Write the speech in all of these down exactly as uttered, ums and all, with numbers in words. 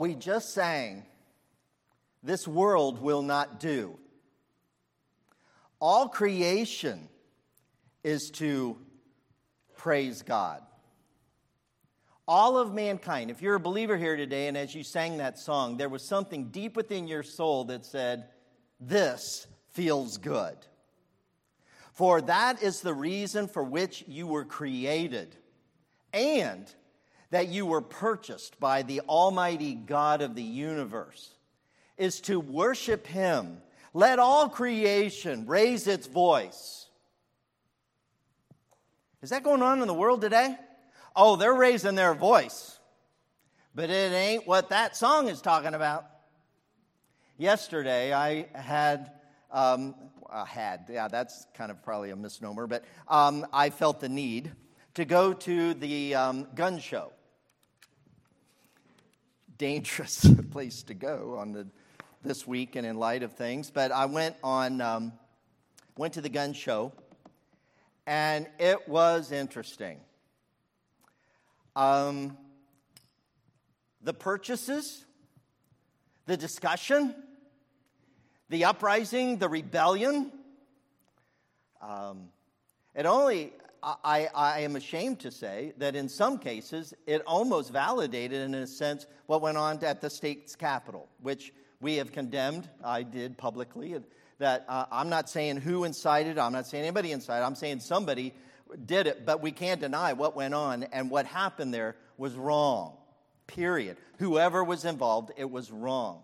We just sang, "This world will not do." All creation is to praise God. All of mankind. If you're a believer here today, and as you sang that song, there was something deep within your soul that said, "This feels good." For that is the reason for which you were created, and that you were purchased by the Almighty God of the universe, is to worship Him. Let all creation raise its voice. Is that going on in the world today? Oh, they're raising their voice. But it ain't what that song is talking about. Yesterday, I had, um, I had, yeah, that's kind of probably a misnomer, but um, I felt the need to go to the um, gun show. Dangerous place to go on the this week and in light of things, but I went on um, went to the gun show, and it was interesting. Um, the purchases, the discussion, the uprising, the rebellion. Um, it only. I, I am ashamed to say that in some cases, it almost validated, in a sense, what went on at the state's capitol, which we have condemned. I did publicly. That uh, I'm not saying who incited it. I'm not saying anybody incited it. I'm saying somebody did it. But we can't deny what went on. And what happened there was wrong, period. Whoever was involved, it was wrong.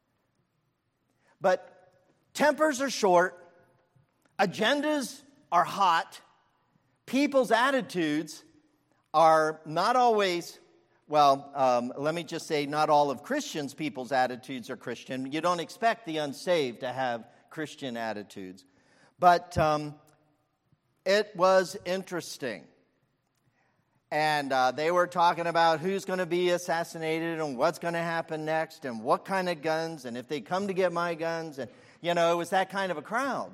But tempers are short. Agendas are hot. People's attitudes are not always, well, um, let me just say, not all of Christians' people's attitudes are Christian. You don't expect the unsaved to have Christian attitudes. But um, it was interesting. And uh, they were talking about who's going to be assassinated and what's going to happen next and what kind of guns and if they come to get my guns. And, you know, it was that kind of a crowd.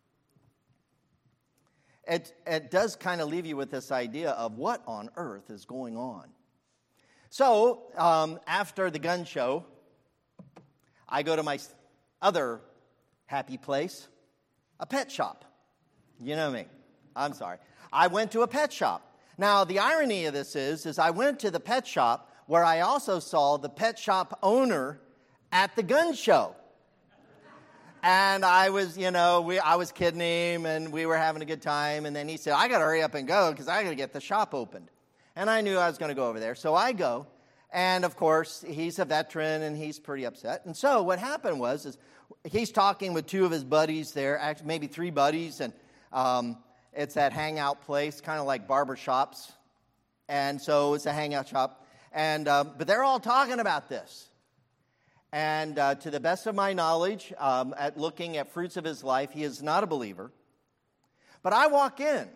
It, it does kind of leave you with this idea of what on earth is going on. So, um, after the gun show, I go to my other happy place, a pet shop. You know me. I'm sorry. I went to a pet shop. Now, the irony of this is, is I went to the pet shop where I also saw the pet shop owner at the gun show. And I was, you know, we, I was kidding him, and we were having a good time. And then he said, I got to hurry up and go because I got to get the shop opened. And I knew I was going to go over there. So I go. And, of course, he's a veteran, and he's pretty upset. And so what happened was is he's talking with two of his buddies there, actually maybe three buddies. And um, it's that hangout place, kind of like barber shops. And so it's a hangout shop. And um, but they're all talking about this. And uh, to the best of my knowledge, um, at looking at fruits of his life, he is not a believer. But I walk in,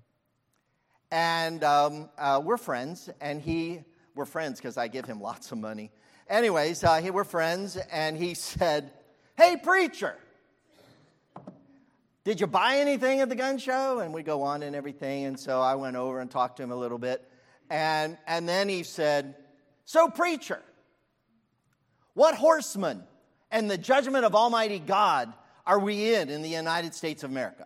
and um, uh, we're friends, and he, we're friends because I give him lots of money. Anyways, uh, he, we're friends, and he said, "Hey, preacher, did you buy anything at the gun show?" And we go on and everything, and so I went over and talked to him a little bit. And, and then he said, "So, preacher, what horseman and the judgment of Almighty God are we in in the United States of America?"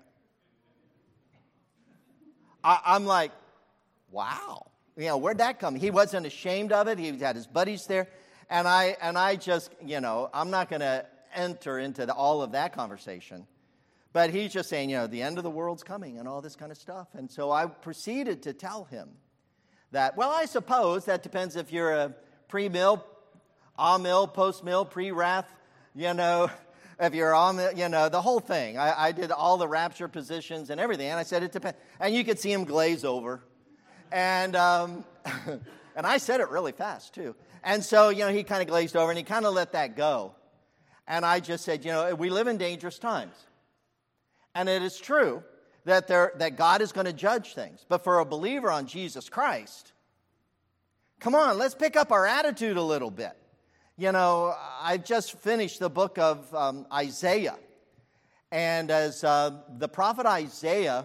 I, I'm like, wow. You know, where'd that come? He wasn't ashamed of it. He had his buddies there. And I and I just, you know, I'm not going to enter into the, all of that conversation. But he's just saying, you know, the end of the world's coming and all this kind of stuff. And so I proceeded to tell him that, well, I suppose that depends if you're a pre-mill, a-mill, post-mill, pre-wrath, you know, if you're on the, you know, the whole thing. I, I did all the rapture positions and everything, and I said it depends. And you could see him glaze over. And um, and I said it really fast, too. And so, you know, he kind of glazed over, and he kind of let that go. And I just said, you know, we live in dangerous times. And it is true that there that God is going to judge things. But for a believer on Jesus Christ, come on, let's pick up our attitude a little bit. You know, I just finished the book of um, Isaiah. And as uh, the prophet Isaiah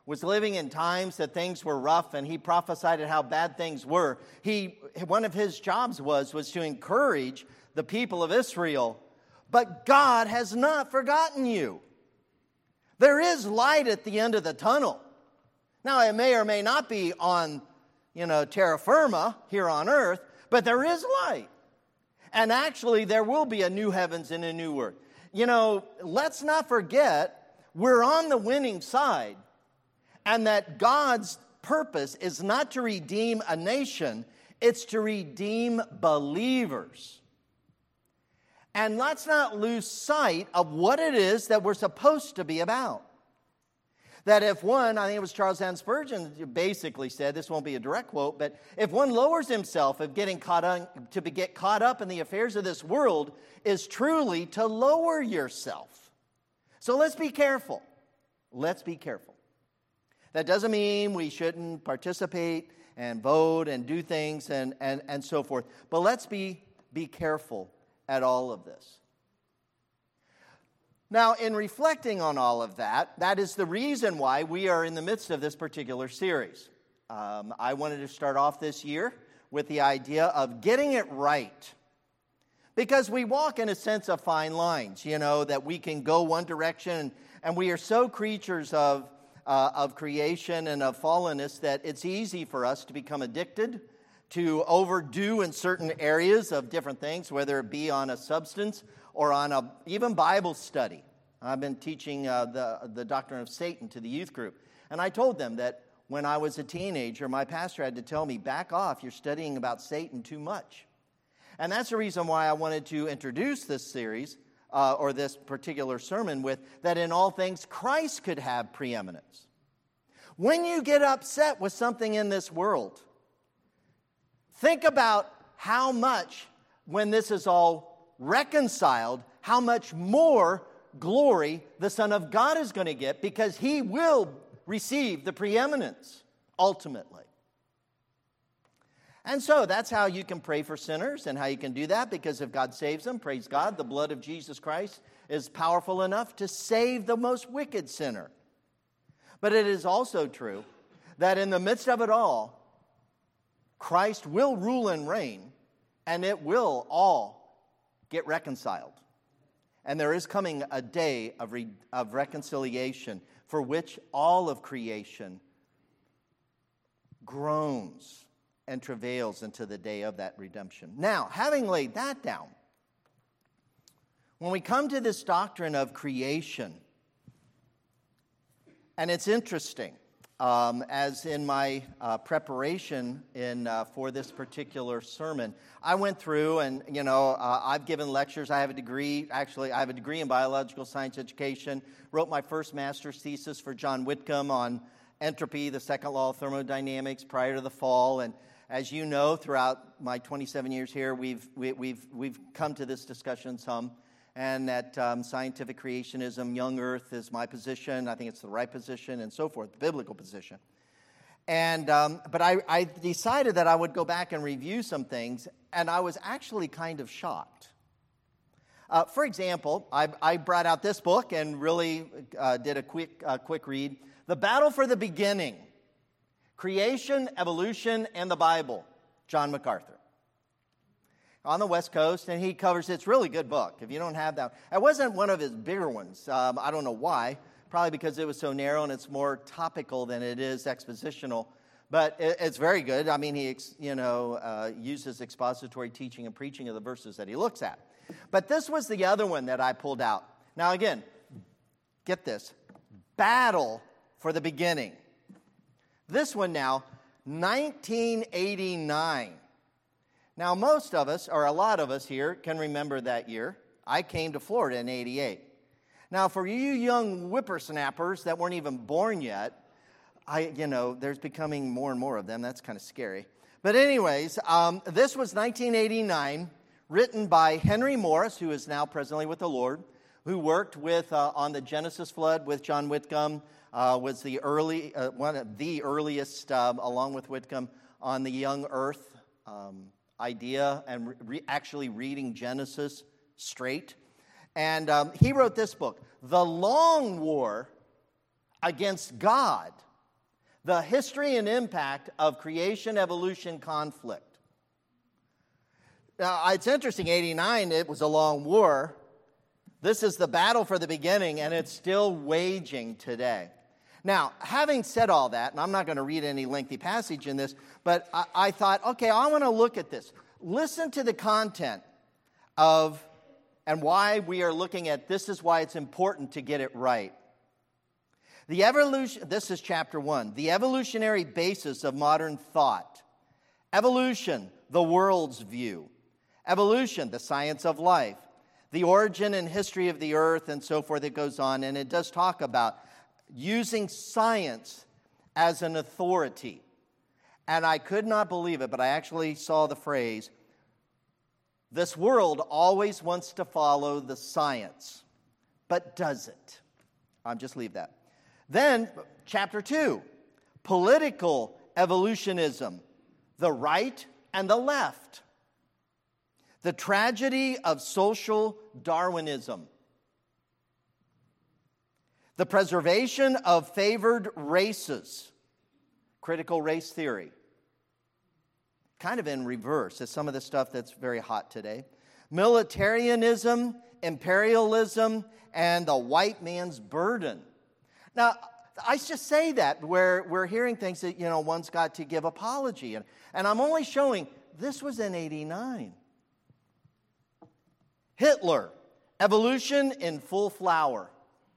was living in times that things were rough, and he prophesied how bad things were. He, one of his jobs was, was to encourage the people of Israel. But God has not forgotten you. There is light at the end of the tunnel. Now, it may or may not be on, you know, terra firma here on earth, but there is light. And actually, there will be a new heavens and a new earth. You know, let's not forget, we're on the winning side, and that God's purpose is not to redeem a nation, it's to redeem believers. And let's not lose sight of what it is that we're supposed to be about. That if one, I think it was Charles Haddon Spurgeon basically said, this won't be a direct quote, but if one lowers himself of getting caught on, to get caught up in the affairs of this world is truly to lower yourself. So let's be careful. Let's be careful. That doesn't mean we shouldn't participate and vote and do things and, and, and so forth. But let's be, be careful at all of this. Now, in reflecting on all of that, that is the reason why we are in the midst of this particular series. Um, I wanted to start off this year with the idea of getting it right. Because we walk in a sense of fine lines, you know, that we can go one direction, and we are so creatures of, uh, of creation and of fallenness that it's easy for us to become addicted, to overdo in certain areas of different things, whether it be on a substance or on a even Bible study. I've been teaching uh, the, the doctrine of Satan to the youth group. And I told them that when I was a teenager, my pastor had to tell me, back off, you're studying about Satan too much. And that's the reason why I wanted to introduce this series, uh, or this particular sermon with, that in all things Christ could have preeminence. When you get upset with something in this world, think about how much, when this is all reconciled, how much more glory the Son of God is going to get, because he will receive the preeminence ultimately. And so that's how you can pray for sinners and how you can do that, because if God saves them, praise God, the blood of Jesus Christ is powerful enough to save the most wicked sinner. But it is also true that in the midst of it all, Christ will rule and reign, and it will all get reconciled. And there is coming a day of, re- of reconciliation for which all of creation groans and travails into the day of that redemption. Now, having laid that down, when we come to this doctrine of creation, and it's interesting, Um, as in my uh, preparation in uh, for this particular sermon, I went through and, you know, uh, I've given lectures. I have a degree, actually, I have a degree in biological science education, wrote my first master's thesis for John Whitcomb on entropy, the second law of thermodynamics, prior to the fall. And as you know, throughout my twenty-seven years here, we've, we, we've, we've come to this discussion some. And that um, scientific creationism, young earth is my position. I think it's the right position and so forth, the biblical position. And um, but I, I decided that I would go back and review some things, and I was actually kind of shocked. Uh, for example, I, I brought out this book and really uh, did a quick, uh, quick read. The Battle for the Beginning, Creation, Evolution, and the Bible, John MacArthur. On the West Coast, and he covers, it's a really good book. If you don't have that, it wasn't one of his bigger ones. Um, I don't know why. Probably because it was so narrow and it's more topical than it is expositional. But it, it's very good. I mean, he you know uh, uses expository teaching and preaching of the verses that he looks at. But this was the other one that I pulled out. Now again, get this: Battle for the Beginning. This one now, nineteen eighty-nine. Now, most of us, or a lot of us here, can remember that year. I came to Florida in eighty-eight. Now, for you young whippersnappers that weren't even born yet, I, you know, there's becoming more and more of them. That's kind of scary. But anyways, um, this was nineteen eighty-nine, written by Henry Morris, who is now presently with the Lord, who worked with uh, on the Genesis flood with John Whitcomb, uh, was the early uh, one of the earliest, um, along with Whitcomb, on the young earth um, idea and re- actually reading Genesis straight. And um, he wrote this book, The Long War Against God The history and impact of creation-evolution conflict. Now, it's interesting, eighty-nine, it was a long war. This is the battle for the beginning, and it's still waging today. Now, having said all that, and I'm not going to read any lengthy passage in this, but I, I thought, okay, I want to look at this. Listen to the content of, and why we are looking at, this is why it's important to get it right. The evolution, this is chapter one, the evolutionary basis of modern thought. Evolution, the world's view. Evolution, the science of life. The origin and history of the earth, and so forth. It goes on, and it does talk about using science as an authority. And I could not believe it, but I actually saw the phrase, this world always wants to follow the science, but does it? I'll just leave that. Then, chapter two, political evolutionism, the right and the left. The tragedy of social Darwinism. The preservation of favored races. Critical race theory. Kind of in reverse as some of the stuff that's very hot today. Militarism, imperialism, and the white man's burden. Now, I just say that where we're hearing things that, you know, one's got to give apology. And, and I'm only showing this was in eighty-nine. Hitler, evolution in full flower.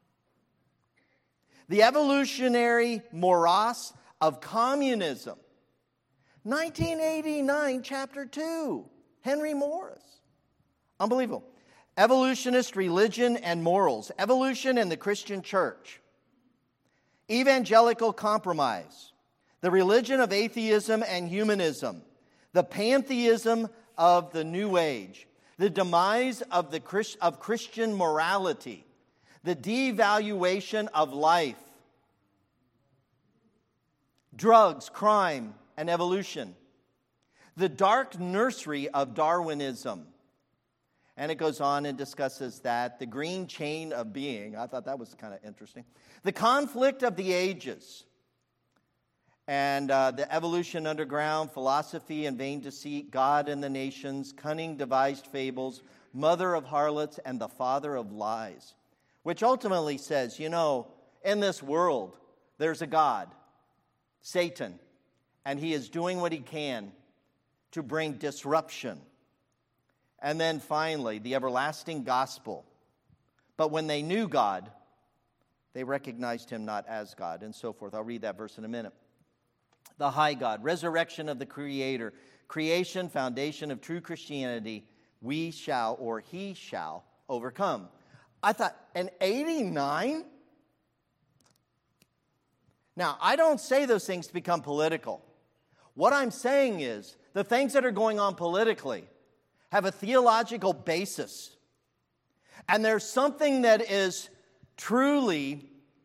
The evolutionary morass of communism. nineteen eighty-nine, chapter two, Henry Morris. Unbelievable. Evolutionist religion and morals. Evolution in the Christian church. Evangelical compromise. The religion of atheism and humanism. The pantheism of the New Age. The demise of, the Christ, of Christian morality, the devaluation of life, drugs, crime, and evolution, the dark nursery of Darwinism. And it goes on and discusses that, the green chain of being. I thought that was kind of interesting. The conflict of the ages. And uh, the evolution underground, philosophy and vain deceit, God and the nations, cunning devised fables, mother of harlots, and the father of lies. Which ultimately says, you know, in this world, there's a God, Satan, and he is doing what he can to bring disruption. And then finally, the everlasting gospel. But when they knew God, they recognized him not as God, and so forth. I'll read that verse in a minute. The high God, resurrection of the Creator, creation, foundation of true Christianity, we shall, or he shall, overcome. I thought, in eighty-nine? Now, I don't say those things to become political. What I'm saying is, the things that are going on politically have a theological basis. And there's something that is truly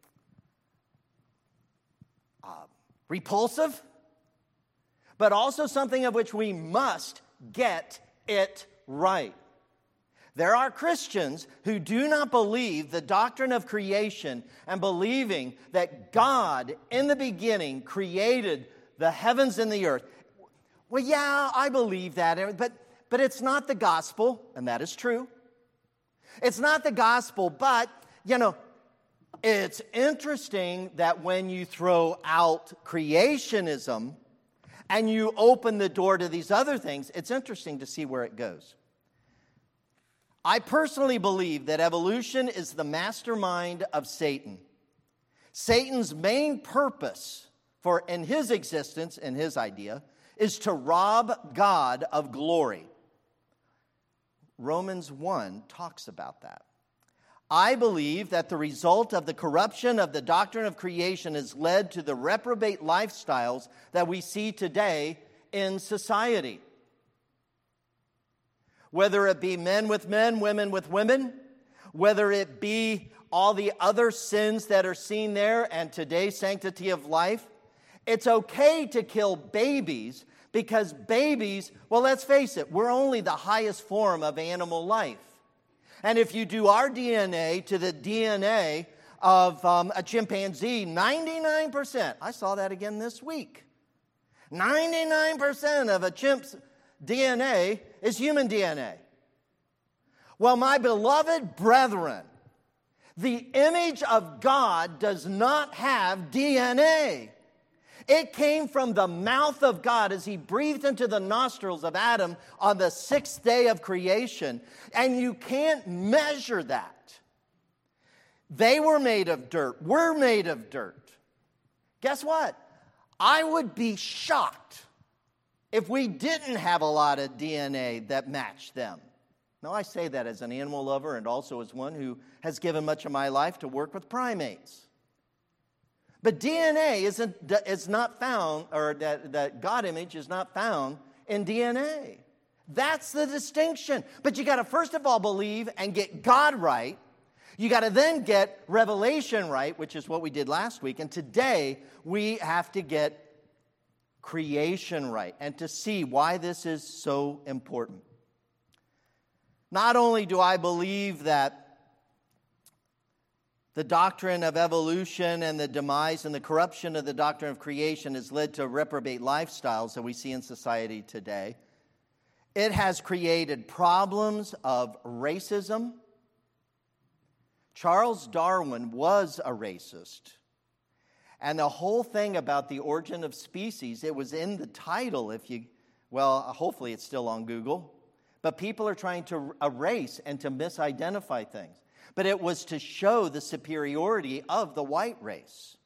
uh, repulsive, but also something of which we must get it right. There are Christians who do not believe the doctrine of creation and believing that God in the beginning created the heavens and the earth. Well, yeah, I believe that, but, but it's not the gospel, and that is true. It's not the gospel, but, you know, it's interesting that when you throw out creationism and you open the door to these other things, it's interesting to see where it goes. I personally believe that evolution is the mastermind of Satan. Satan's main purpose for in his existence, in his idea, is to rob God of glory. Romans one talks about that. I believe that the result of the corruption of the doctrine of creation has led to the reprobate lifestyles that we see today in society. Whether it be men with men, women with women, whether it be all the other sins that are seen there and today's sanctity of life, it's okay to kill babies because babies, well, let's face it, we're only the highest form of animal life. And if you do our D N A to the D N A of um, a chimpanzee, ninety-nine percent, I saw that again this week, ninety-nine percent of a chimp's D N A is human D N A. Well, my beloved brethren, the image of God does not have D N A. It came from the mouth of God as He breathed into the nostrils of Adam on the sixth day of creation. And you can't measure that. They were made of dirt. We're made of dirt. Guess what? I would be shocked if we didn't have a lot of D N A that matched them. Now, I say that as an animal lover and also as one who has given much of my life to work with primates. But D N A isn't, is not found, or that, that God image is not found in D N A. That's the distinction. But you got to first of all believe and get God right. You got to then get revelation right, which is what we did last week. And today we have to get creation right and to see why this is so important. Not only do I believe that the doctrine of evolution and the demise and the corruption of the doctrine of creation has led to reprobate lifestyles that we see in society today, it has created problems of racism. Charles Darwin was a racist. And the whole thing about the origin of species, it was in the title, if you, well, hopefully it's still on Google. But people are trying to erase and to misidentify things. But it was to show the superiority of the white race.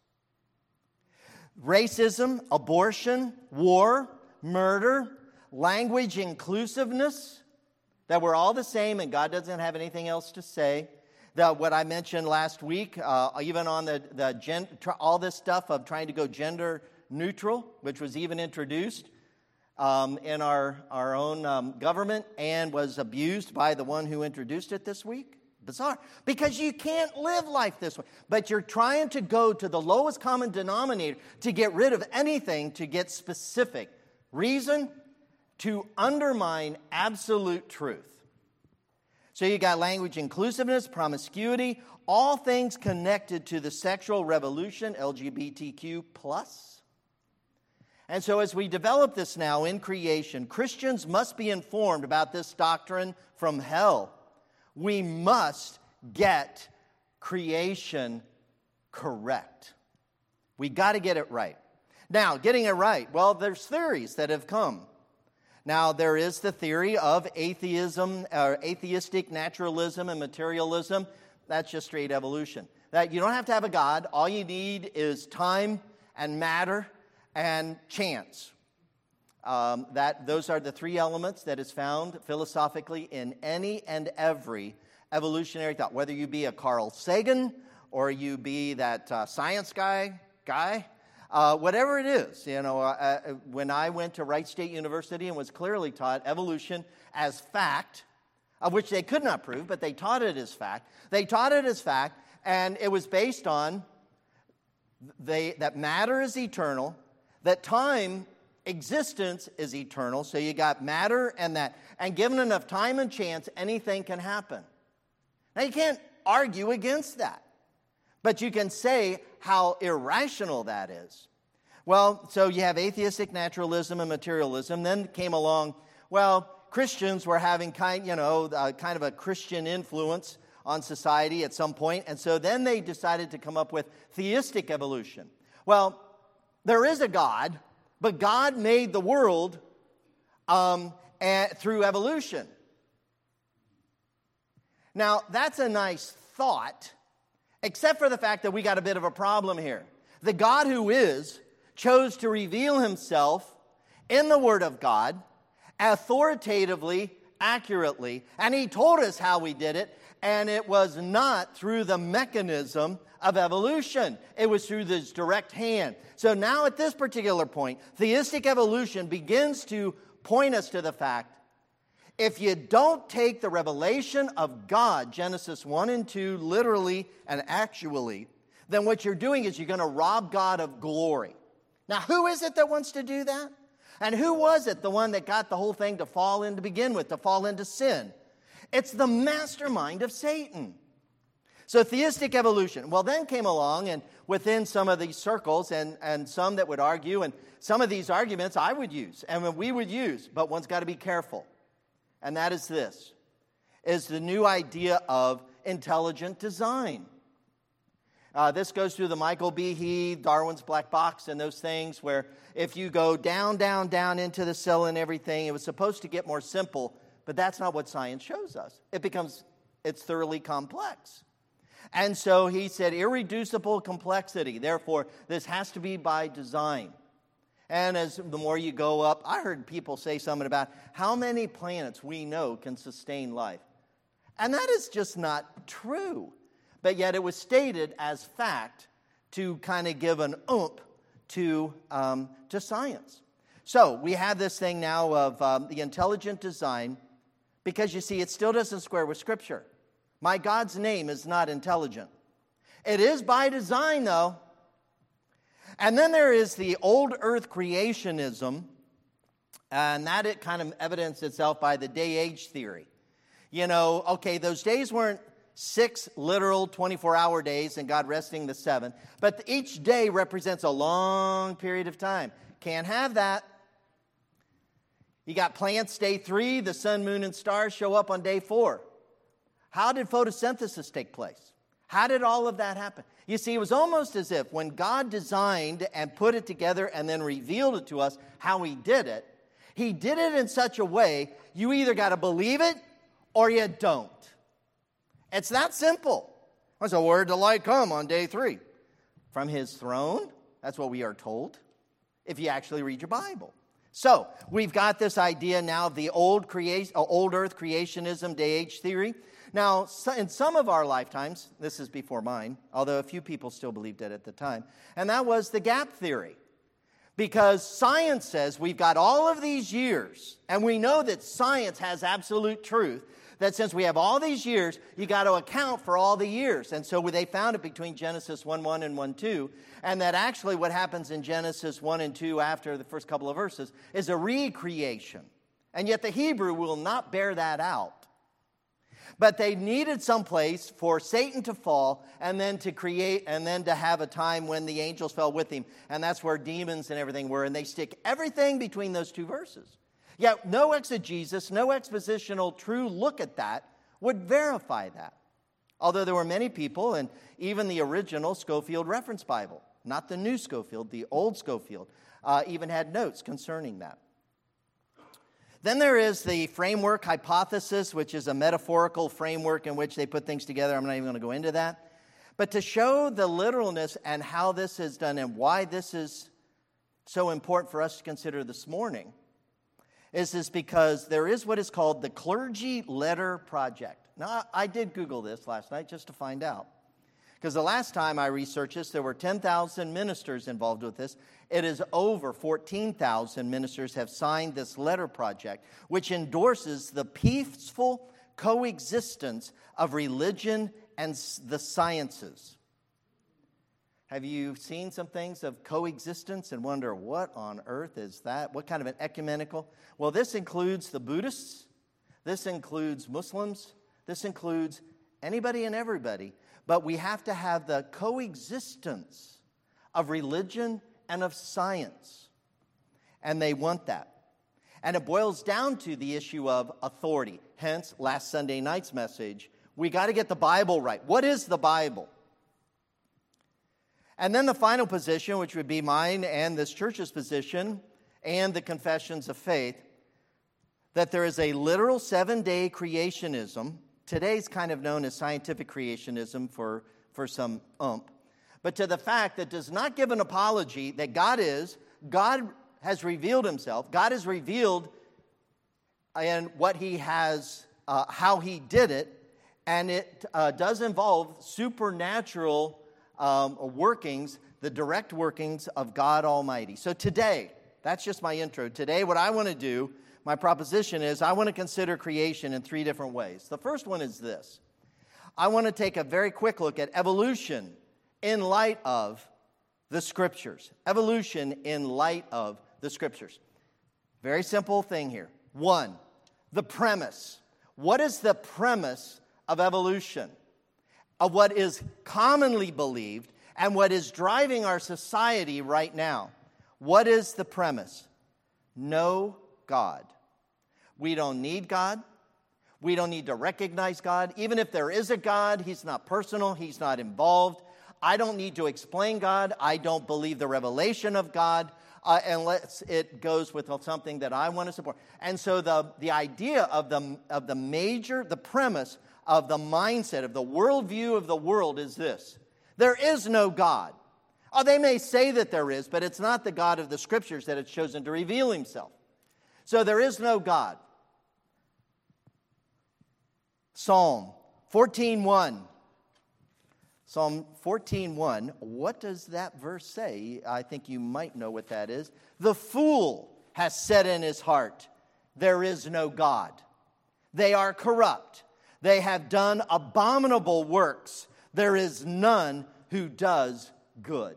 Racism, abortion, war, murder, language inclusiveness, that we're all the same and God doesn't have anything else to say. The, what I mentioned last week, uh, even on the, the gen, all this stuff of trying to go gender neutral, which was even introduced um, in our, our own um, government and was abused by the one who introduced it this week. Bizarre. Because you can't live life this way. But you're trying to go to the lowest common denominator to get rid of anything to get specific. Reason? To undermine absolute truth. So you got language inclusiveness, promiscuity, all things connected to the sexual revolution, L G B T Q plus. And so as we develop this now in creation, Christians must be informed about this doctrine from hell. We must get creation correct. We got to get it right. Now, getting it right, well, there's theories that have come. Now, there is the theory of atheism, or atheistic naturalism and materialism. That's just straight evolution. That you don't have to have a God. All you need is time and matter and chance. Um, that those are the three elements that is found philosophically in any and every evolutionary thought. Whether you be a Carl Sagan or you be that uh, science guy, guy, uh, whatever it is. You know, uh, uh, when I went to Wright State University and was clearly taught evolution as fact, of which they could not prove, but they taught it as fact. They taught it as fact, and it was based on they, that matter is eternal, that time existence is eternal, so you got matter and that. And given enough time and chance, anything can happen. Now, you can't argue against that. But you can say how irrational that is. Well, so you have atheistic naturalism and materialism. Then came along, well, Christians were having kind, you know, uh, kind of a Christian influence on society at some point. And so then they decided to come up with theistic evolution. Well, there is a God, but God made the world um, and, through evolution. Now, that's a nice thought, except for the fact that we got a bit of a problem here. The God who is chose to reveal himself in the Word of God, authoritatively, accurately, and he told us how we did it, and it was not through the mechanism of evolution. It was through this direct hand. So now at this particular point, theistic evolution begins to point us to the fact, if you don't take the revelation of God, Genesis one and two, literally and actually, then what you're doing is you're going to rob God of glory. Now, who is it that wants to do that? And who was it, the one that got the whole thing to fall in to begin with, to fall into sin? It's the mastermind of Satan. So theistic evolution. Well, then came along, and within some of these circles, and, and some that would argue, and some of these arguments I would use, and we would use, but one's got to be careful. And that is this, is the new idea of intelligent design. Uh, this goes through the Michael Behe, Darwin's Black Box, and those things where if you go down, down, down into the cell and everything, it was supposed to get more simple, but that's not what science shows us. It becomes, it's thoroughly complex. And so he said, irreducible complexity. Therefore, this has to be by design. And as the more you go up, I heard people say something about how many planets we know can sustain life. And that is just not true. But yet it was stated as fact to kind of give an oomph to, um, to science. So we have this thing now of um, the intelligent design, because you see, it still doesn't square with Scripture. My God's name is not intelligent. It is by design, though. And then there is the old earth creationism, and that it kind of evidenced itself by the day-age theory. You know, okay, those days weren't six literal twenty-four hour days and God resting the seventh, but each day represents a long period of time. Can't have that. You got plants day three, the sun, moon, and stars show up on day four. How did photosynthesis take place? How did all of that happen? You see, it was almost as if when God designed and put it together and then revealed it to us how he did it, he did it in such a way you either got to believe it or you don't. It's that simple. Where's the word to light come on day three? From his throne. That's what we are told if you actually read your Bible. So we've got this idea now of the old, crea- old earth creationism, day-age theory. Now, in some of our lifetimes, this is before mine, although a few people still believed it at the time, and that was the gap theory. Because science says we've got all of these years, and we know that science has absolute truth, that since we have all these years, you got to account for all the years. And so they found it between Genesis one one and one two, and that actually what happens in Genesis one and two after the first couple of verses is a recreation. And yet the Hebrew will not bear that out. But they needed some place for Satan to fall and then to create and then to have a time when the angels fell with him. And that's where demons and everything were. And they stick everything between those two verses. Yet no exegesis, no expositional true look at that would verify that. Although there were many people, and even the original Scofield Reference Bible, not the new Scofield, the old Scofield, uh, even had notes concerning that. Then there is the framework hypothesis, which is a metaphorical framework in which they put things together. I'm not even going to go into that. But to show the literalness and how this is done and why this is so important for us to consider this morning is this because there is what is called the Clergy Letter Project. Now, I did Google this last night just to find out. Because the last time I researched this, there were ten thousand ministers involved with this. It is over fourteen thousand ministers have signed this letter project, which endorses the peaceful coexistence of religion and the sciences. Have you seen some things of coexistence and wonder, what on earth is that? What kind of an ecumenical? Well, this includes the Buddhists. This includes Muslims. This includes anybody and everybody. But we have to have the coexistence of religion and of science. And they want that. And it boils down to the issue of authority. Hence, last Sunday night's message, we got to get the Bible right. What is the Bible? And then the final position, which would be mine and this church's position, and the confessions of faith, that there is a literal seven-day creationism. Today's kind of known as scientific creationism for, for some oomph. But to the fact that does not give an apology that God is, God has revealed himself, God has revealed and what he has, uh, how he did it, and it uh, does involve supernatural um, workings, the direct workings of God Almighty. So today, that's just my intro. Today, what I want to do, my proposition is I want to consider creation in three different ways. The first one is this. I want to take a very quick look at evolution in light of the Scriptures. Evolution in light of the Scriptures. Very simple thing here. One, the premise. What is the premise of evolution? of what is commonly believed and what is driving our society right now. What is the premise? No God. We don't need God. We don't need to recognize God. Even if there is a God, He's not personal. He's not involved. I don't need to explain God. I don't believe the revelation of God uh, unless it goes with something that I want to support. And so the, the idea of the, of the major, the premise of the mindset, of the worldview of the world is this. There is no God. Oh, they may say that there is, but it's not the God of the Scriptures that it's chosen to reveal Himself. So there is no God. Psalm fourteen one. Psalm fourteen one. What does that verse say? I think you might know what that is. The fool has said in his heart, there is no God. They are corrupt. They have done abominable works. There is none who does good.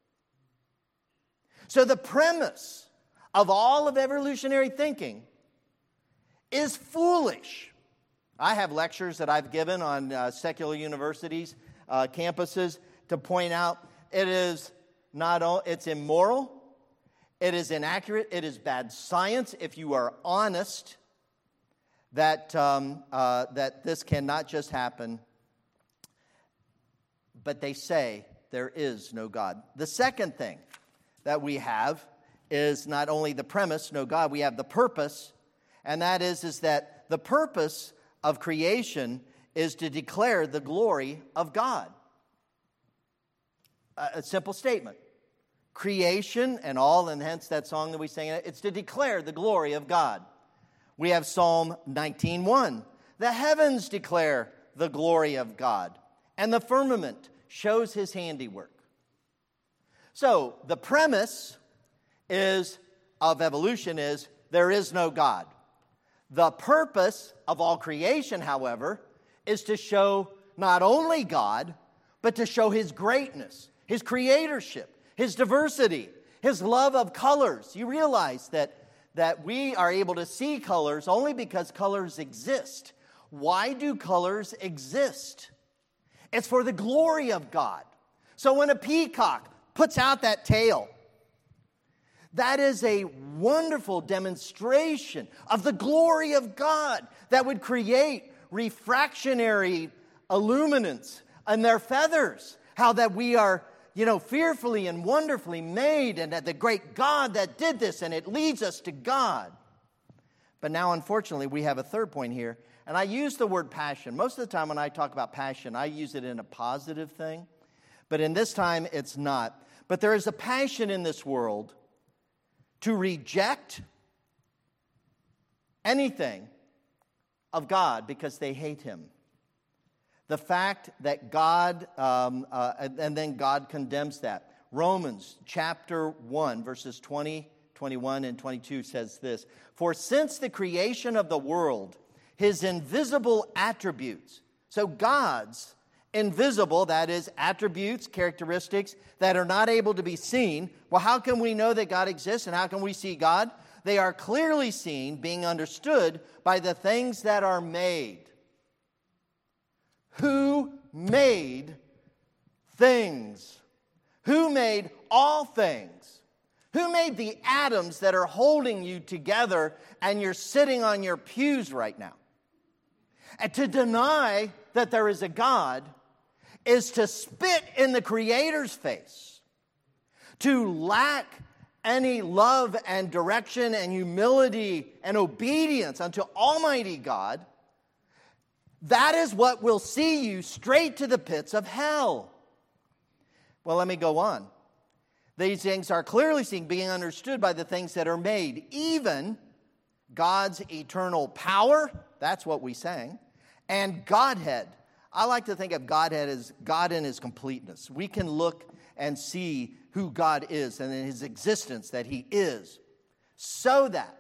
So the premise of all of evolutionary thinking is foolish. I have lectures that I've given on uh, secular universities, uh, campuses, to point out it is not o- it's immoral, it is inaccurate, it is bad science if you are honest that um, uh, that this cannot just happen. But they say there is no God. The second thing that we have is not only the premise, no God, we have the purpose, and that is, is that the purpose of creation is to declare the glory of God. A, a simple statement. Creation and all, and hence that song that we sang, it's to declare the glory of God. We have Psalm nineteen one. The heavens declare the glory of God, and the firmament shows His handiwork. So the premise is of evolution is there is no God. The purpose of all creation, however, is to show not only God, but to show His greatness, His creatorship, His diversity, His love of colors. You realize that, that we are able to see colors only because colors exist. Why do colors exist? It's for the glory of God. So when a peacock puts out that tail, that is a wonderful demonstration of the glory of God that would create refractionary illuminance in their feathers. How that we are, you know, fearfully and wonderfully made, and that the great God that did this, and it leads us to God. But now, unfortunately, we have a third point here. And I use the word passion. Most of the time when I talk about passion, I use it in a positive thing. But in this time, it's not. But there is a passion in this world to reject anything of God because they hate Him. The fact that God, um, uh, and then God condemns that. Romans chapter one, verses twenty, twenty-one, and twenty-two says this. For since the creation of the world, His invisible attributes, so God's invisible, that is, attributes, characteristics that are not able to be seen. Well, how can we know that God exists and how can we see God? They are clearly seen, being understood by the things that are made. Who made things? Who made all things? Who made the atoms that are holding you together and you're sitting on your pews right now? And to deny that there is a God is to spit in the Creator's face, to lack any love and direction and humility and obedience unto Almighty God. That is what will see you straight to the pits of hell. Well, let me go on. These things are clearly seen, being understood by the things that are made, even God's eternal power, that's what we sang, and Godhead. I like to think of Godhead as God in His completeness. We can look and see who God is and in His existence that He is, so that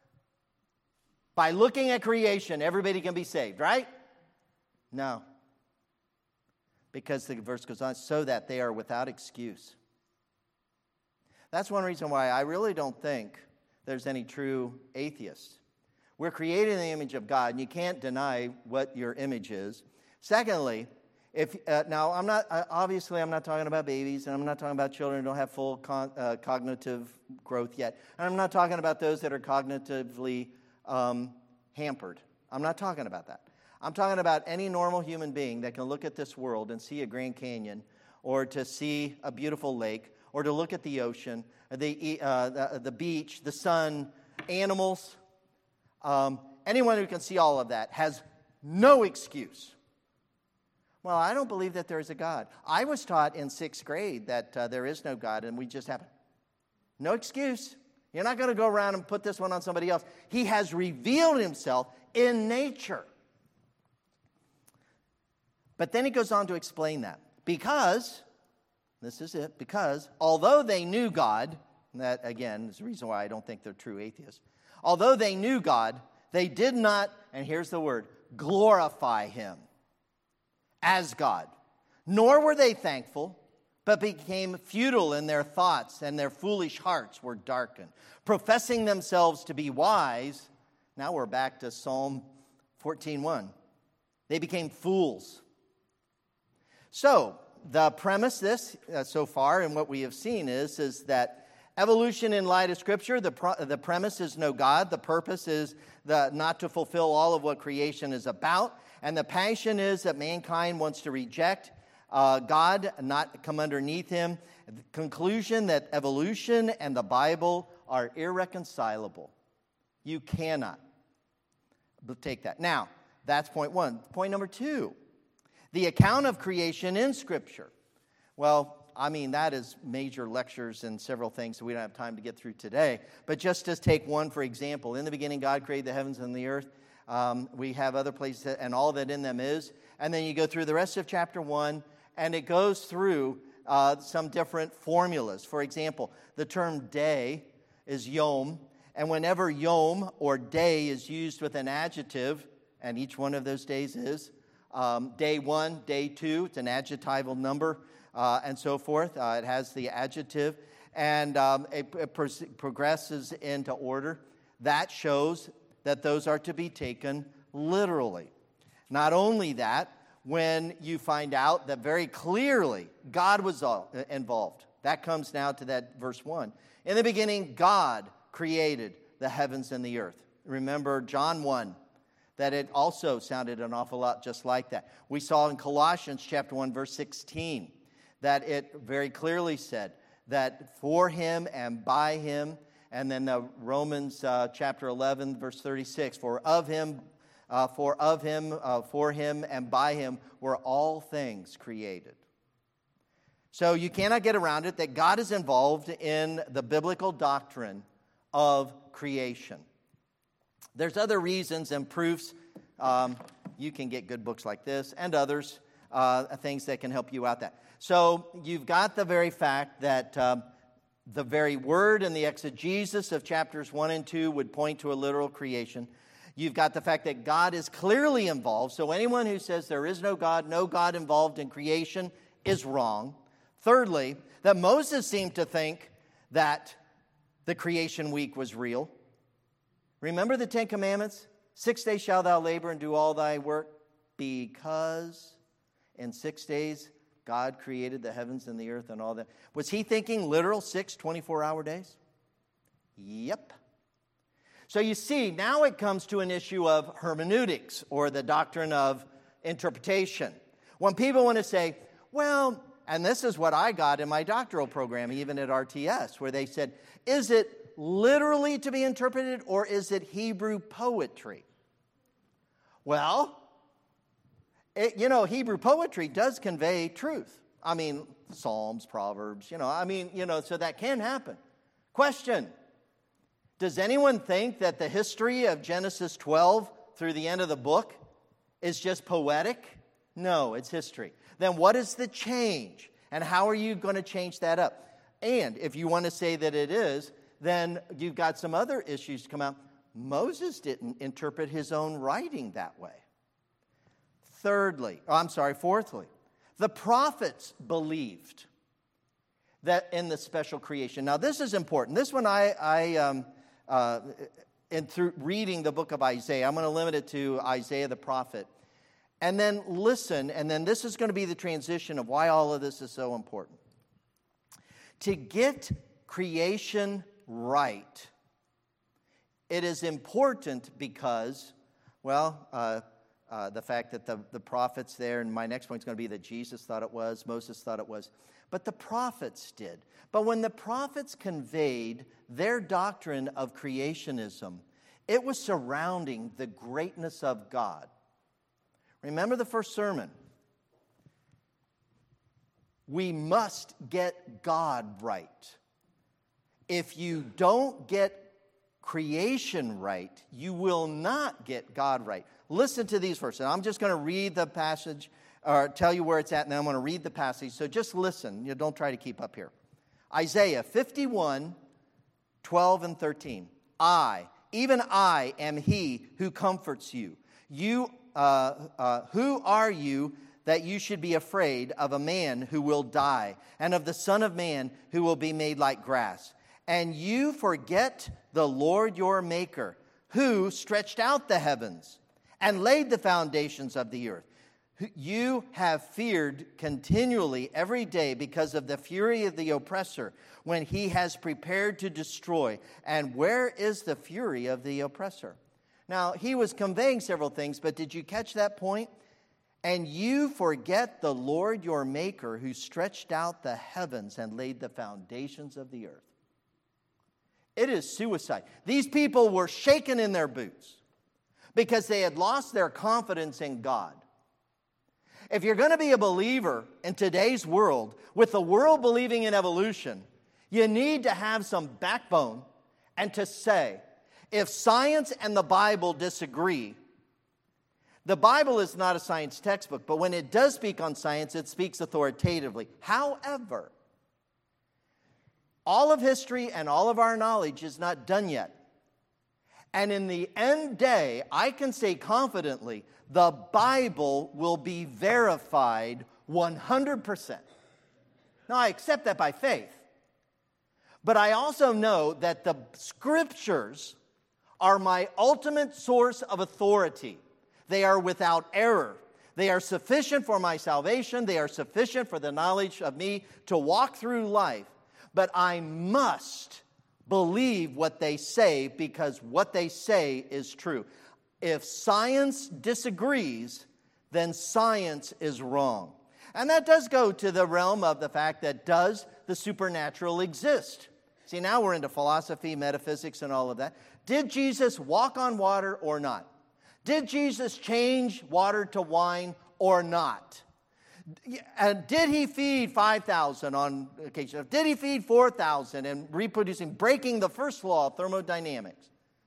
by looking at creation, everybody can be saved, right? No. Because the verse goes on, so that they are without excuse. That's one reason why I really don't think there's any true atheists. We're created in the image of God, and you can't deny what your image is. Secondly, If uh, now, I'm not uh, obviously I'm not talking about babies, and I'm not talking about children who don't have full con, uh, cognitive growth yet, and I'm not talking about those that are cognitively um, hampered. I'm not talking about that. I'm talking about any normal human being that can look at this world and see a Grand Canyon, or to see a beautiful lake, or to look at the ocean, the uh, the, the beach, the sun, animals. Um, anyone who can see all of that has no excuse. Well, I don't believe that there is a God. I was taught in sixth grade that uh, there is no God, and we just have no excuse. You're not going to go around and put this one on somebody else. He has revealed himself in nature. But then he goes on to explain that. Because, this is it, because although they knew God, and that, again, is the reason why I don't think they're true atheists. Although they knew God, they did not, and here's the word, glorify him as God. Nor were they thankful, but became futile in their thoughts, and their foolish hearts were darkened. Professing themselves to be wise, now we're back to Psalm fourteen one. They became fools. So, the premise this uh, so far and what we have seen is, is that evolution in light of Scripture, the, pro- the premise is no God. The purpose is the, not to fulfill all of what creation is about. And the passion is that mankind wants to reject uh, God, not come underneath him. The conclusion that evolution and the Bible are irreconcilable. You cannot take that. Now, that's point one. Point number two, the account of creation in Scripture. Well, I mean, that is major lectures and several things that we don't have time to get through today. But just to take one, for example, in the beginning, God created the heavens and the earth. Um, we have other places, that, and all that in them is. And then you go through the rest of chapter one, and it goes through uh, some different formulas. For example, the term day is yom, and whenever yom or day is used with an adjective, and each one of those days is, um, day one, day two, it's an adjectival number, uh, and so forth. Uh, it has the adjective, and um, it, it pro- progresses into order. That shows that those are to be taken literally. Not only that, when you find out that very clearly God was involved, that comes now to that verse one. In the beginning, God created the heavens and the earth. Remember John one, that it also sounded an awful lot just like that. We saw in Colossians chapter one, verse sixteen, that it very clearly said that for him and by him. And then the Romans uh, chapter eleven, verse thirty-six, for of him, uh, for of him, uh, for him, and by him were all things created. So you cannot get around it that God is involved in the biblical doctrine of creation. There's other reasons and proofs. Um, you can get good books like this and others, uh, things that can help you out that. So you've got the very fact that Um, the very word and the exegesis of chapters one and two would point to a literal creation. You've got the fact that God is clearly involved. So anyone who says there is no God, no God involved in creation is wrong. Thirdly, that Moses seemed to think that the creation week was real. Remember the Ten Commandments? Six days shalt thou labor and do all thy work, because in six days God created the heavens and the earth and all that. Was he thinking literal six twenty-four hour days? Yep. So you see, now it comes to an issue of hermeneutics, or the doctrine of interpretation. When people want to say, well, and this is what I got in my doctoral program, even at R T S, where they said, is it literally to be interpreted, or is it Hebrew poetry? Well, It, you know, Hebrew poetry does convey truth. I mean, Psalms, Proverbs, you know, I mean, you know, so that can happen. Question, does anyone think that the history of Genesis twelve through the end of the book is just poetic? No, it's history. Then what is the change? And how are you going to change that up? And if you want to say that it is, then you've got some other issues to come out. Moses didn't interpret his own writing that way. Thirdly, oh, I'm sorry, fourthly, the prophets believed that in the special creation. Now, this is important. This one, I, I um, uh, and through reading the book of Isaiah, I'm going to limit it to Isaiah the prophet. And then listen, and then this is going to be the transition of why all of this is so important. To get creation right, it is important because, well, uh, uh, the fact that the, the prophets there, and my next point is going to be that Jesus thought it was, Moses thought it was, but the prophets did. But when the prophets conveyed their doctrine of creationism, it was surrounding the greatness of God. Remember the first sermon. We must get God right. If you don't get creation right, you will not get God right. Listen to these verses. I'm just going to read the passage, or tell you where it's at, and then I'm going to read the passage. So just listen. You don't try to keep up here. Isaiah fifty-one, twelve and thirteen. I, even I, am he who comforts you. You Uh, uh, who are you that you should be afraid of a man who will die, and of the Son of Man who will be made like grass? And you forget the Lord your Maker, who stretched out the heavens and laid the foundations of the earth. You have feared continually every day because of the fury of the oppressor, when he has prepared to destroy. And where is the fury of the oppressor? Now, he was conveying several things, but did you catch that point? And you forget the Lord your Maker, who stretched out the heavens and laid the foundations of the earth. It is suicide. These people were shaken in their boots because they had lost their confidence in God. If you're going to be a believer in today's world, with the world believing in evolution, you need to have some backbone and to say, if science and the Bible disagree, the Bible is not a science textbook, but when it does speak on science, it speaks authoritatively. However, all of history and all of our knowledge is not done yet. And in the end day, I can say confidently, the Bible will be verified one hundred percent. Now, I accept that by faith. But I also know that the Scriptures are my ultimate source of authority. They are without error. They are sufficient for my salvation. They are sufficient for the knowledge of me to walk through life. But I must believe what they say, because what they say is true. If science disagrees, then science is wrong. And that does go to the realm of the fact that, does the supernatural exist? See, now we're into philosophy, metaphysics, and all of that. Did Jesus walk on water or not? Did Jesus change water to wine or not? And did he feed five thousand on occasion? Did he feed four thousand and reproducing, breaking the first law of thermodynamics?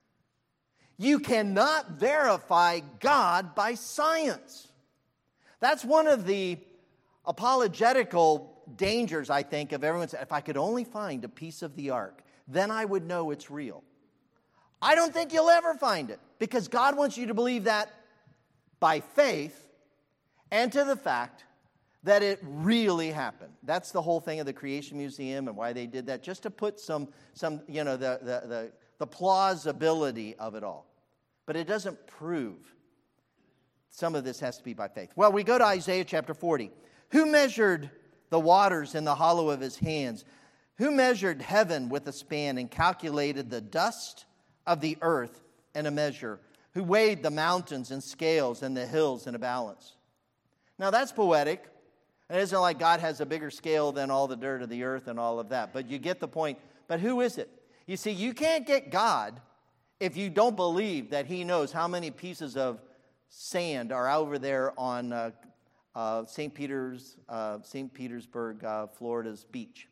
You cannot verify God by science. That's one of the apologetical dangers, I think, of everyone saying, if I could only find a piece of the ark, then I would know it's real. I don't think you'll ever find it, because God wants you to believe that by faith and to the fact that it really happened. That's the whole thing of the Creation Museum and why they did that, just to put some, some you know, the, the, the, the plausibility of it all. But it doesn't prove. Some of this has to be by faith. Well, we go to Isaiah chapter forty. Who measured the waters in the hollow of his hands? Who measured heaven with a span and calculated the dust of the earth in a measure? Who weighed the mountains in scales and the hills in a balance? Now that's poetic. It isn't like God has a bigger scale than all the dirt of the earth and all of that. But you get the point. But who is it? You see, you can't get God if you don't believe that he knows how many pieces of sand are over there on uh, uh, Saint Peter's, uh, Saint Petersburg, uh, Florida's beach.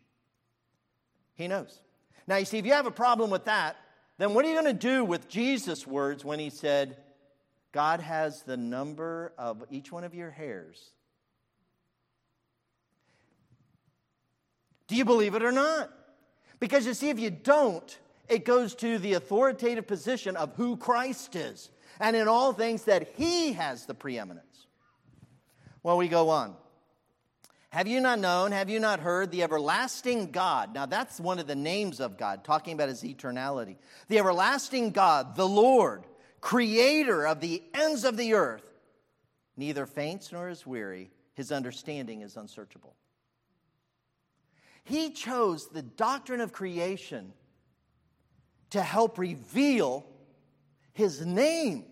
He knows. Now, you see, if you have a problem with that, then what are you going to do with Jesus' words when he said, God has the number of each one of your hairs? Do you believe it or not? Because you see, if you don't, it goes to the authoritative position of who Christ is, and in all things that he has the preeminence. Well, we go on. Have you not known, have you not heard, the everlasting God? Now, that's one of the names of God, talking about his eternality. The everlasting God, the Lord, creator of the ends of the earth. neither faints nor is weary. His understanding is unsearchable. He chose the doctrine of creation to help reveal his name.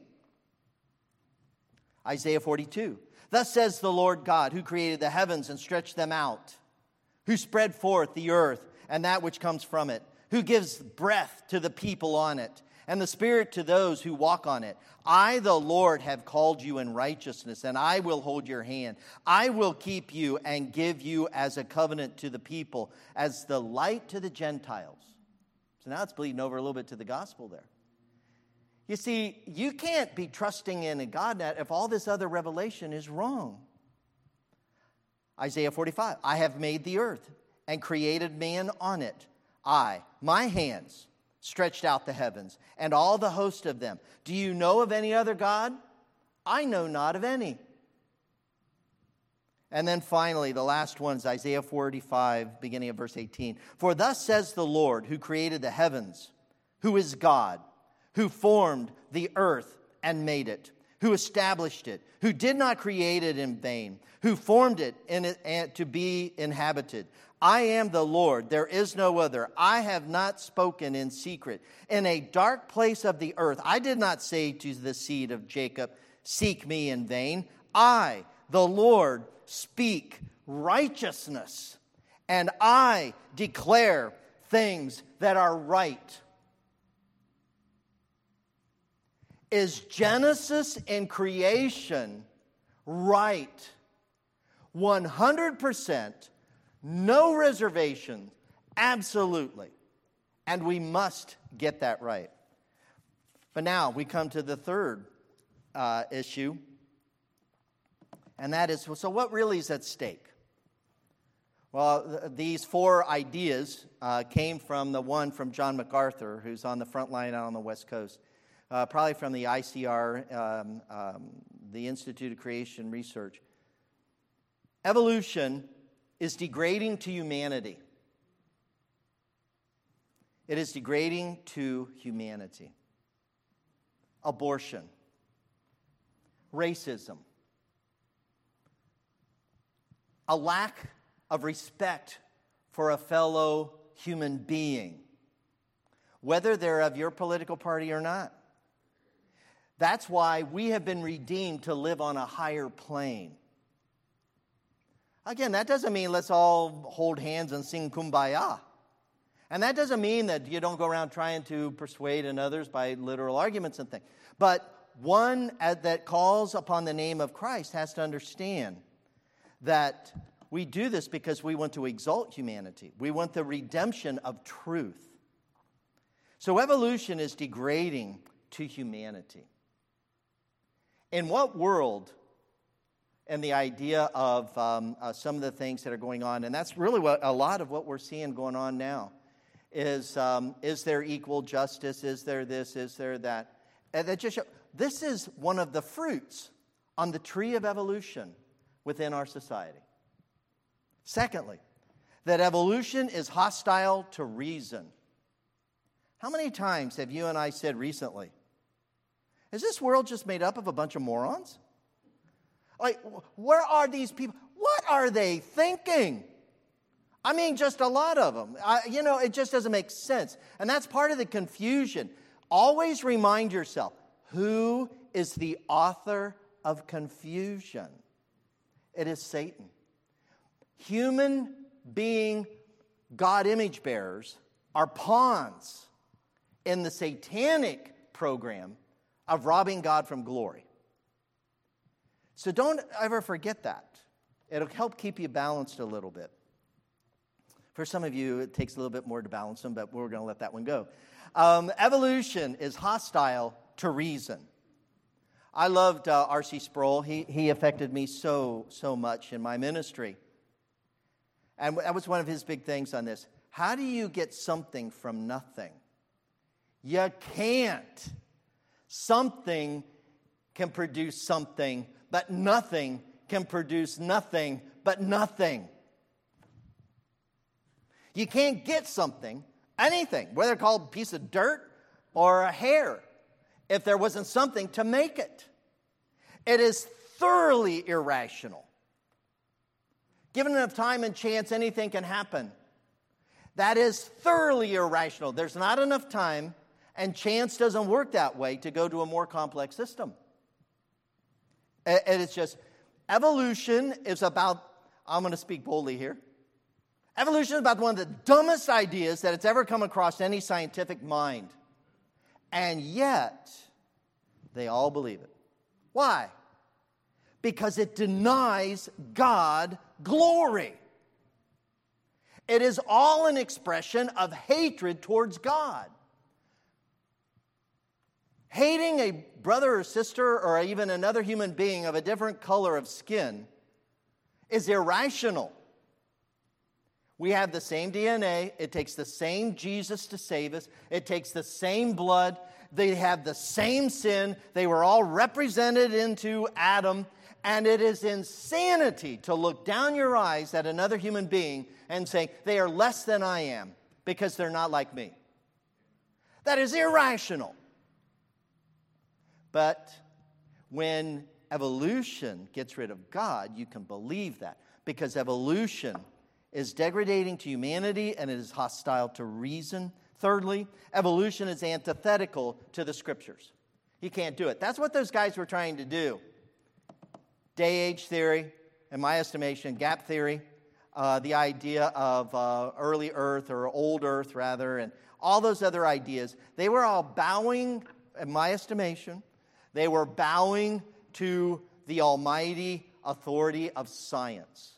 Isaiah forty-two. Thus says the Lord God, who created the heavens and stretched them out, who spread forth the earth and that which comes from it, who gives breath to the people on it, and the spirit to those who walk on it. I, the Lord, have called you in righteousness, and I will hold your hand. I will keep you and give you as a covenant to the people, as the light to the Gentiles. So now it's bleeding over a little bit to the gospel there. You see, you can't be trusting in a God if all this other revelation is wrong. Isaiah forty-five, I have made the earth and created man on it. I, my hands, stretched out the heavens and all the host of them. Do you know of any other God? I know not of any. And then finally, the last one is Isaiah forty-five, beginning of verse eighteen. For thus says the Lord, who created the heavens, who is God, who formed the earth and made it, who established it, who did not create it in vain, who formed it in it to be inhabited. I am the Lord, there is no other. I have not spoken in secret. In a dark place of the earth, I did not say to the seed of Jacob, seek me in vain. I, the Lord, speak righteousness, and I declare things that are right. Is Genesis and creation right? one hundred percent, no reservations, absolutely. And we must get that right. But now we come to the third uh, issue, and that is, so what really is at stake? Well, th- these four ideas uh, came from the one from John MacArthur, who's on the front line out on the West Coast. Uh, probably from the I C R, um, um, the Institute of Creation Research. Evolution is degrading to humanity. It is degrading to humanity. Abortion, racism, a lack of respect for a fellow human being, whether they're of your political party or not. That's why we have been redeemed to live on a higher plane. Again, that doesn't mean let's all hold hands and sing Kumbaya. And that doesn't mean that you don't go around trying to persuade in others by literal arguments and things. But one that calls upon the name of Christ has to understand that we do this because we want to exalt humanity. We want the redemption of truth. So evolution is degrading to humanity. In what world, and the idea of um, uh, some of the things that are going on, and that's really what a lot of what we're seeing going on now, is um, is there equal justice? Is there this? Is there that? And that just show, this is one of the fruits on the tree of evolution within our society. Secondly, that evolution is hostile to reason. How many times have you and I said recently, is this world just made up of a bunch of morons? Like, where are these people? What are they thinking? I mean, just a lot of them. I, you know, it just doesn't make sense. And that's part of the confusion. Always remind yourself, who is the author of confusion? It is Satan. Human being God image bearers are pawns in the satanic program of robbing God from glory. So don't ever forget that. It'll help keep you balanced a little bit. For some of you, it takes a little bit more to balance them, but we're going to let that one go. Um, evolution is hostile to reason. I loved uh, R C Sproul. He, he affected me so, so much in my ministry. And that was one of his big things on this. How do you get something from nothing? You can't. Something can produce something, but nothing can produce nothing but nothing. You can't get something, anything, whether called a piece of dirt or a hair, if there wasn't something to make it. It is thoroughly irrational. Given enough time and chance, anything can happen. That is thoroughly irrational. There's not enough time, and chance doesn't work that way to go to a more complex system. And it's just, evolution is about, I'm going to speak boldly here. Evolution is about one of the dumbest ideas that it's ever come across any scientific mind. And yet, they all believe it. Why? Because it denies God glory. It is all an expression of hatred towards God. Hating a brother or sister or even another human being of a different color of skin is irrational. We have the same D N A. It takes the same Jesus to save us. It takes the same blood. They have the same sin. They were all represented into Adam. And it is insanity to look down your eyes at another human being and say, they are less than I am because they're not like me. That is irrational. But when evolution gets rid of God, you can believe that. Because evolution is degrading to humanity and it is hostile to reason. Thirdly, evolution is antithetical to the Scriptures. You can't do it. That's what those guys were trying to do. Day-age theory, in my estimation, gap theory, uh, the idea of uh, early Earth or old Earth, rather, and all those other ideas, they were all bowing, in my estimation, they were bowing to the almighty authority of science.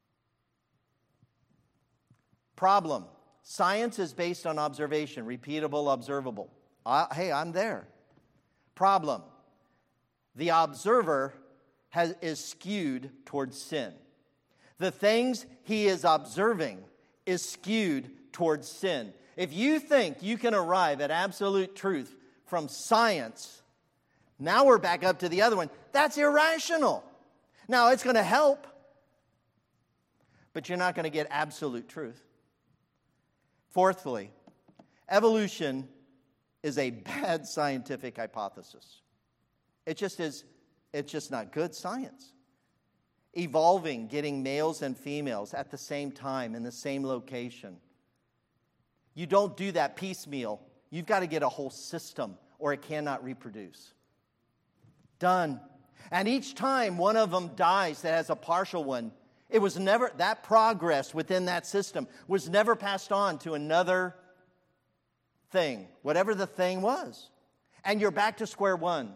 Problem. Science is based on observation, repeatable, observable. Uh, hey, I'm there. Problem. The observer has, is skewed towards sin. The things he is observing is skewed towards sin. If you think you can arrive at absolute truth from science, now we're back up to the other one. That's irrational. Now, it's going to help, but you're not going to get absolute truth. Fourthly, evolution is a bad scientific hypothesis. It just is, it's just not good science. Evolving, getting males and females at the same time in the same location. You don't do that piecemeal. You've got to get a whole system or it cannot reproduce. Done. And each time one of them dies that has a partial one, it was never, that progress within that system was never passed on to another thing, whatever the thing was. And you're back to square one.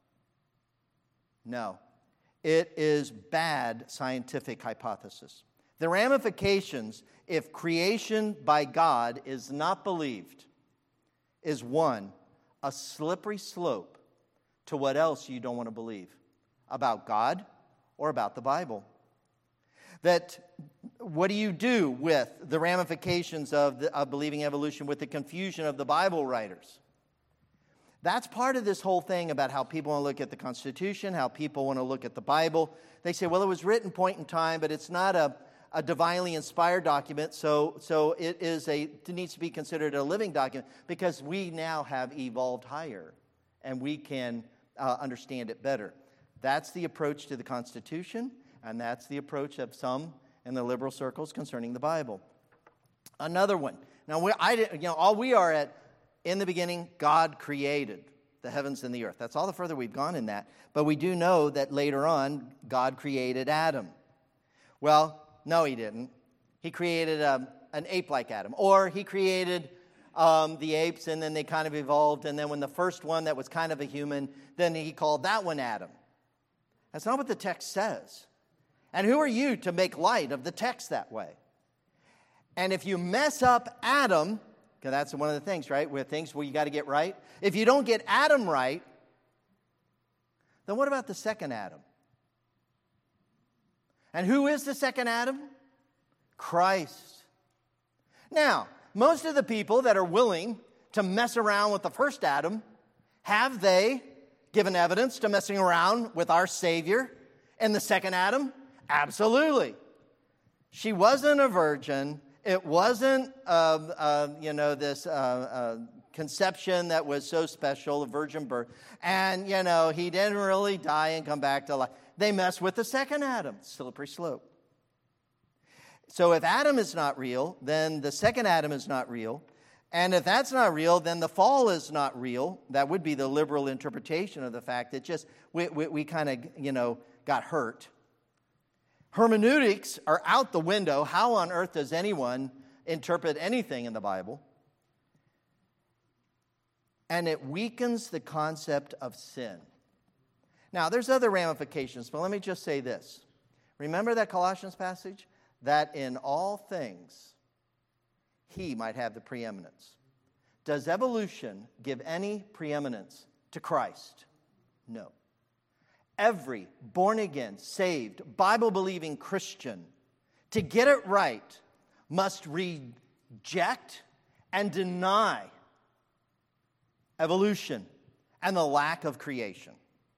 No. It is bad scientific hypothesis. The ramifications, if creation by God is not believed, is one, a slippery slope to what else you don't want to believe about God or about the Bible. That what do you do with the ramifications of, the, of believing evolution with the confusion of the Bible writers? That's part of this whole thing about how people want to look at the Constitution, how people want to look at the Bible. They say, well, it was written point in time, but it's not a, a divinely inspired document, so, so it is a it needs to be considered a living document because we now have evolved higher and we can uh, understand it better. That's the approach to the Constitution, and that's the approach of some in the liberal circles concerning the Bible. Another one. Now, we, I, you know, all we are at, in the beginning, God created the heavens and the earth. That's all the further we've gone in that. But we do know that later on, God created Adam. Well, no, he didn't. He created um, an ape-like Adam. Or he created um, the apes, and then they kind of evolved. And then when the first one that was kind of a human, then he called that one Adam. That's not what the text says. And who are you to make light of the text that way? And if you mess up Adam, because that's one of the things, right? Where things where you got to get right. If you don't get Adam right, then what about the second Adam? And who is the second Adam? Christ. Now, most of the people that are willing to mess around with the first Adam, have they given evidence to messing around with our Savior and the second Adam? Absolutely. She wasn't a virgin. It wasn't, uh, uh, you know, this uh, uh, conception that was so special, a virgin birth. And, you know, he didn't really die and come back to life. they mess with the second Adam, slippery slope. So if Adam is not real, then the second Adam is not real. And if that's not real, then the fall is not real. That would be the liberal interpretation of the fact that just we, we, we kind of, you know, got hurt. Hermeneutics are out the window. How on earth does anyone interpret anything in the Bible? And it weakens the concept of sin. Now, there's other ramifications, but let me just say this. Remember that Colossians passage? That in all things, he might have the preeminence. Does evolution give any preeminence to Christ? No. Every born-again, saved, Bible-believing Christian, to get it right, must reject and deny evolution and the lack of creation.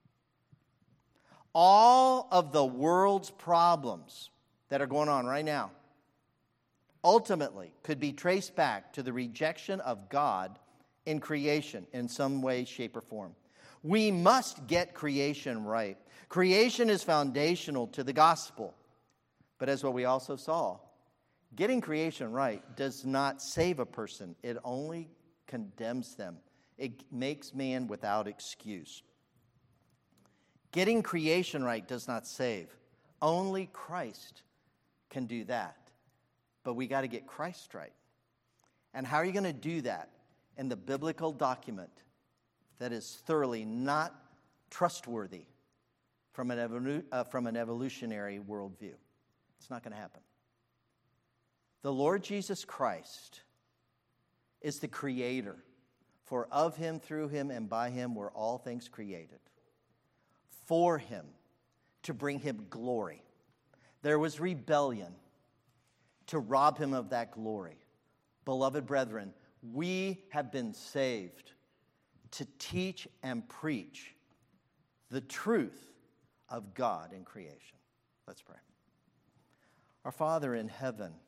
All of the world's problems that are going on right now ultimately could be traced back to the rejection of God in creation in some way, shape, or form. We must get creation right. Creation is foundational to the gospel. But as what we also saw, getting creation right does not save a person. It only condemns them. It makes man without excuse. Getting creation right does not save. Only Christ can do that. But we got to get Christ right. And how are you going to do that in the biblical document that is thoroughly not trustworthy from an, evolu- uh, from an evolutionary worldview? It's not going to happen. The Lord Jesus Christ is the creator. For of him, through him, and by him were all things created. For him, to bring him glory. There was rebellion to rob him of that glory. Beloved brethren, we have been saved to teach and preach the truth of God in creation. Let's pray. Our Father in heaven,